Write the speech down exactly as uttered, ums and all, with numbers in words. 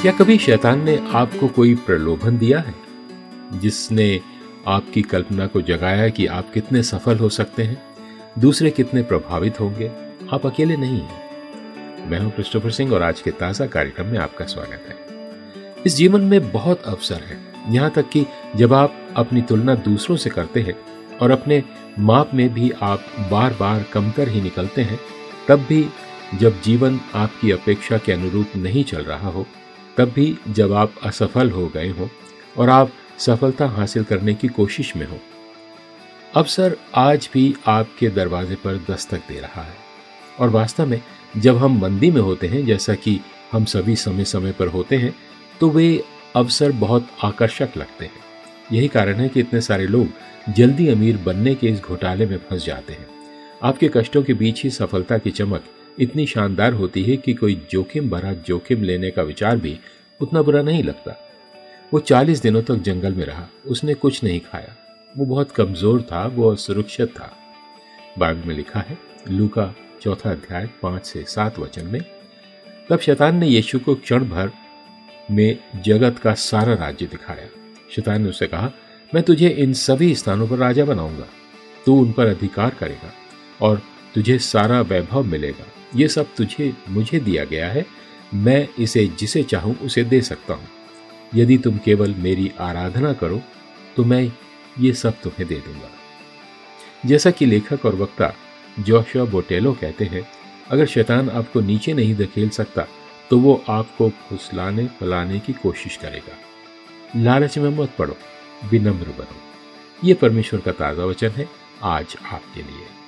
क्या कभी शैतान ने आपको कोई प्रलोभन दिया है जिसने आपकी कल्पना को जगाया कि आप कितने सफल हो सकते हैं, दूसरे कितने प्रभावित होंगे? आप अकेले नहीं हैं। मैं हूं क्रिस्टोफर सिंह और आज के ताजा कार्यक्रम में आपका स्वागत है। इस जीवन में बहुत अवसर है, यहां तक कि जब आप अपनी तुलना दूसरों से करते हैं और अपने माप में भी आप बार बार कमतर ही निकलते हैं, तब भी जब जीवन आपकी अपेक्षा के अनुरूप नहीं चल रहा हो, तब भी जब आप असफल हो गए हो और आप सफलता हासिल करने की कोशिश में हो, अवसर आज भी आपके दरवाजे पर दस्तक दे रहा है। और वास्तव में जब हम मंदी में होते हैं, जैसा कि हम सभी समय समय पर होते हैं, तो वे अवसर बहुत आकर्षक लगते हैं। यही कारण है कि इतने सारे लोग जल्दी अमीर बनने के इस घोटाले में फंस जाते हैं। आपके कष्टों के बीच ही सफलता की चमक इतनी शानदार होती है कि कोई जोखिम भरा जोखिम लेने का विचार भी उतना बुरा नहीं लगता। वो चालीस दिनों तक जंगल में रहा, उसने कुछ नहीं खाया, वो बहुत कमजोर था, वो असुरक्षित था। बाइबल में लिखा है, लूका चौथा अध्याय पांच से सात वचन में, तब शैतान ने यीशु को क्षण भर में जगत का सारा राज्य दिखाया। शैतान ने उससे कहा, मैं तुझे इन सभी स्थानों पर राजा बनाऊंगा, तू उन पर अधिकार करेगा और तुझे सारा वैभव मिलेगा। ये सब तुझे मुझे दिया गया है, मैं इसे जिसे चाहूं उसे दे सकता हूं। यदि तुम केवल मेरी आराधना करो तो मैं ये सब तुम्हें दे दूंगा। जैसा कि लेखक और वक्ता जोशुआ बोटेलो कहते हैं, अगर शैतान आपको नीचे नहीं धकेल सकता तो वो आपको फुसलाने फलाने की कोशिश करेगा। लालच में मत पड़ो, विनम्र बनो। ये परमेश्वर का ताजा वचन है आज आपके लिए।